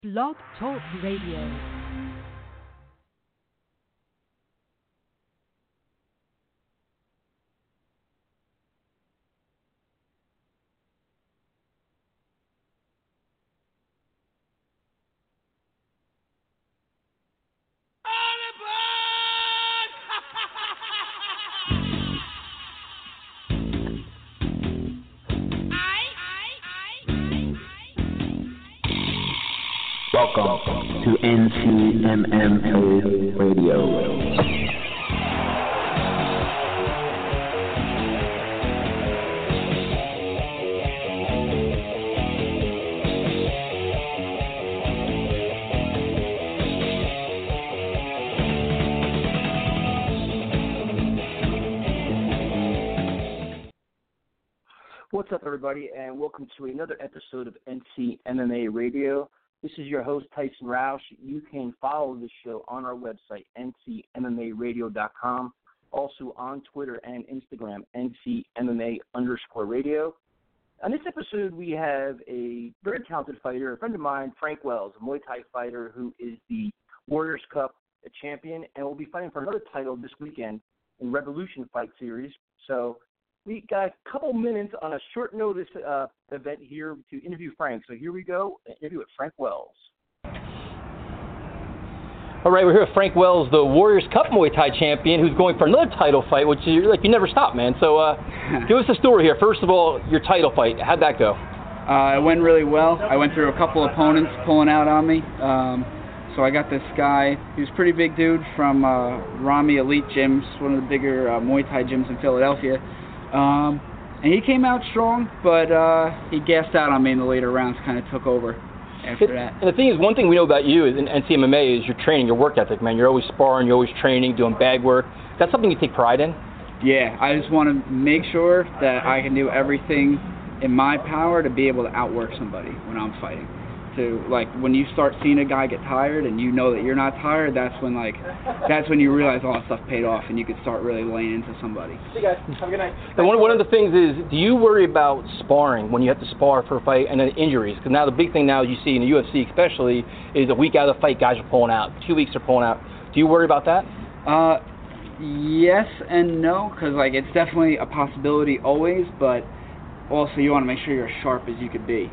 Blog Talk Radio. Welcome to NCMMA Radio. What's up, everybody, and welcome to another episode of NCMMA Radio. This is your host, Tyson Roush. You can follow the show on our website, ncmmaradio.com. Also on Twitter and Instagram, ncmma_radio. On this episode, we have a very talented fighter, a friend of mine, Frank Wells, a Muay Thai fighter who is the Warriors Cup champion and will be fighting for another title this weekend in Revolution Fight Series. So we got a couple minutes on a short notice event here to interview Frank. So here we go, an interview with Frank Wells. All right, we're here with Frank Wells, the Warriors Cup Muay Thai champion, who's going for another title fight, which is like you never stop, man. So give us the story here. First of all, your title fight, how'd that go? It went really well. I went through a couple opponents pulling out on me. So I got this guy, he was a pretty big dude from Rami Elite Gyms, one of the bigger Muay Thai gyms in Philadelphia. And he came out strong, but he gassed out on me in the later rounds, kind of took over after that. And the thing is, one thing we know about you in NCMMA is your training, your work ethic, man. You're always sparring, you're always training, doing bag work. That's something you take pride in? Yeah, I just want to make sure that I can do everything in my power to be able to outwork somebody when I'm fighting. To, like, when you start seeing a guy get tired and you know that you're not tired, that's when you realize all that stuff paid off and you could start really laying into somebody. Hey guys, have a good night. And one of the things is, do you worry about sparring when you have to spar for a fight and then injuries? Because now the big thing now, as you see in the UFC especially, is a week out of the fight, guys are pulling out. 2 weeks are pulling out. Do you worry about that? Yes and no, because like it's definitely a possibility always, but also you want to make sure you're as sharp as you could be.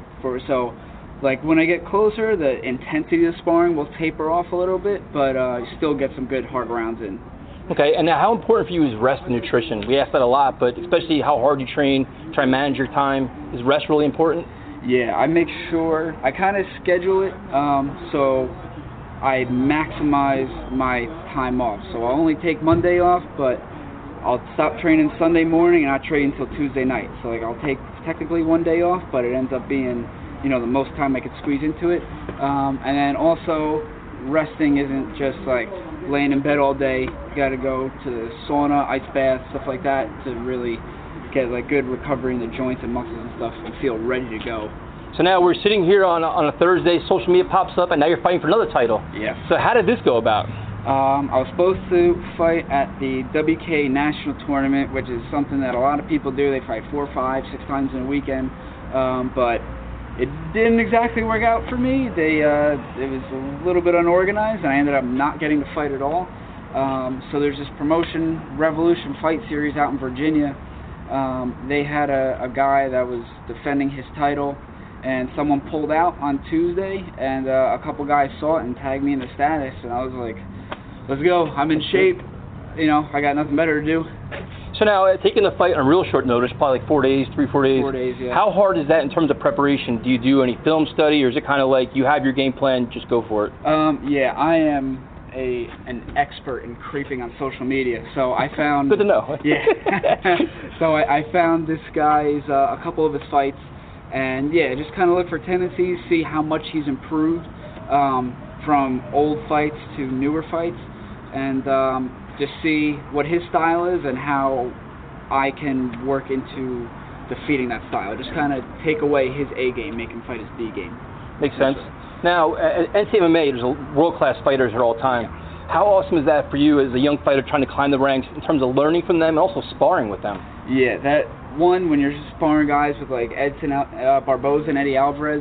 Like, when I get closer, the intensity of the sparring will taper off a little bit, but you still get some good hard rounds in. Okay, and now how important for you is rest and nutrition? We ask that a lot, but especially how hard you train, try and manage your time. Is rest really important? Yeah, I make sure, I kind of schedule it so I maximize my time off. So I'll only take Monday off, but I'll stop training Sunday morning and not train until Tuesday night. So, like, I'll take technically one day off, but it ends up being, you know, the most time I could squeeze into it. And then also, resting isn't just like laying in bed all day. You got to go to the sauna, ice bath, stuff like that to really get like good recovery in the joints and muscles and stuff and feel ready to go. So now we're sitting here on a Thursday, social media pops up, and now you're fighting for another title. Yeah. So how did this go about? I was supposed to fight at the WK National Tournament, which is something that a lot of people do. They fight 4, 5, 6 times in a weekend, but it didn't exactly work out for me. It was a little bit unorganized, and I ended up not getting to fight at all. So there's this promotion, Revolution Fight Series out in Virginia. They had a guy that was defending his title, and someone pulled out on Tuesday, and a couple guys saw it and tagged me in the status, and I was like, let's go. I'm in shape. You know, I got nothing better to do. So now, taking the fight on real short notice, probably like 4 days, 3, 4 days. 4 days, yeah. How hard is that in terms of preparation? Do you do any film study, or is it kind of like you have your game plan, just go for it? Yeah, I am an expert in creeping on social media, so I found... Good to know. Yeah. So I found this guy's, a couple of his fights, and yeah, just kind of look for tendencies, see how much he's improved from old fights to newer fights, and just see what his style is and how I can work into defeating that style. Just kind of take away his A game, make him fight his B game. Makes sense. Now, at NCMMA, there's world-class fighters at all time. Yeah. How awesome is that for you as a young fighter trying to climb the ranks in terms of learning from them and also sparring with them? Yeah, that one, when you're just sparring guys with like Edson Barboza and Eddie Alvarez,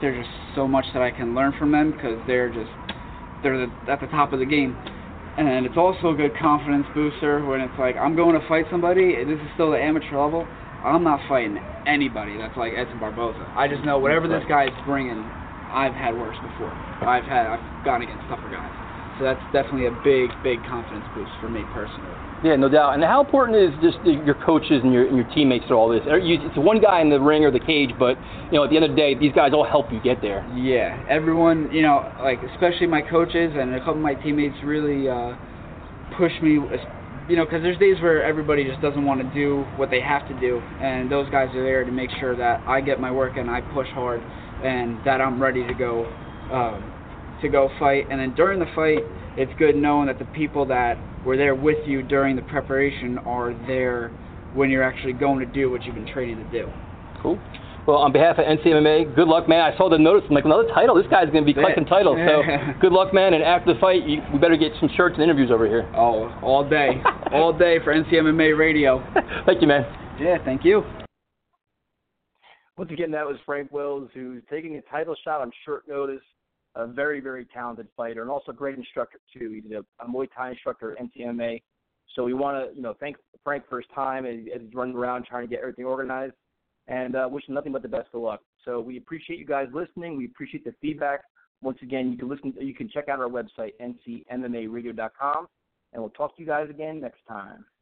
there's just so much that I can learn from them because they're at the top of the game. And it's also a good confidence booster when it's like, I'm going to fight somebody, this is still the amateur level, I'm not fighting anybody that's like Edson Barboza. I just know whatever this guy is bringing, I've had worse before. I've gone against tougher guys. So that's definitely a big confidence boost for me personally. Yeah, no doubt. And how important is just your coaches and your teammates through all this? It's one guy in the ring or the cage, but at the end of the day, these guys all help you get there. Yeah, everyone, like especially my coaches and a couple of my teammates really push me. Because there's days where everybody just doesn't want to do what they have to do, and those guys are there to make sure that I get my work and I push hard, and that I'm ready to go fight. And then during the fight, it's good knowing that the people that were there with you during the preparation are there when you're actually going to do what you've been training to do. Cool. Well, on behalf of NCMMA, good luck, man. I saw the notice. I'm like, another title? This guy's going to be collecting titles. So good luck, man. And after the fight, we better get some shirts and interviews over here. Oh, all day. All day for NCMMA Radio. Thank you, man. Yeah, thank you. Once again, that was Frank Wells, who's taking a title shot on short notice. A very, very talented fighter and also a great instructor, too. He's a Muay Thai instructor at NCMA. So we want to, thank Frank for his time as he's running around trying to get everything organized, and wish him nothing but the best of luck. So we appreciate you guys listening. We appreciate the feedback. Once again, you can check out our website, ncmmaradio.com, and we'll talk to you guys again next time.